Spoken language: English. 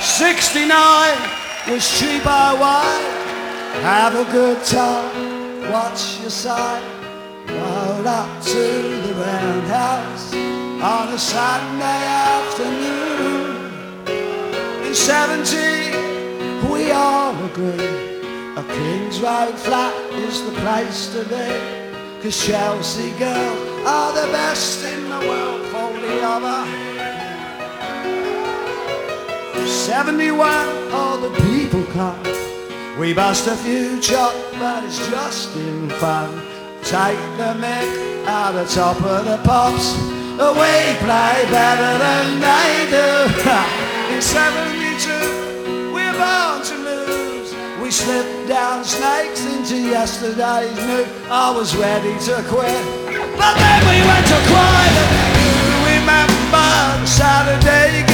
'69 was cheapo wine. Have a good time, watch your side. Rode up to the roundhouse on a Saturday afternoon. In '70 we all agree a Kings Road flat is the place to be, 'cause Chelsea girls are the best in the world for the other. 71 all the people come. We bust a few chops, but it's just in fun. Take the mick out the top of the pops. We play better than they do. In '72 we're born to lose. We slipped down snakes into yesterday's news. I was ready to quit, but then we went to quiet. You remember the Saturday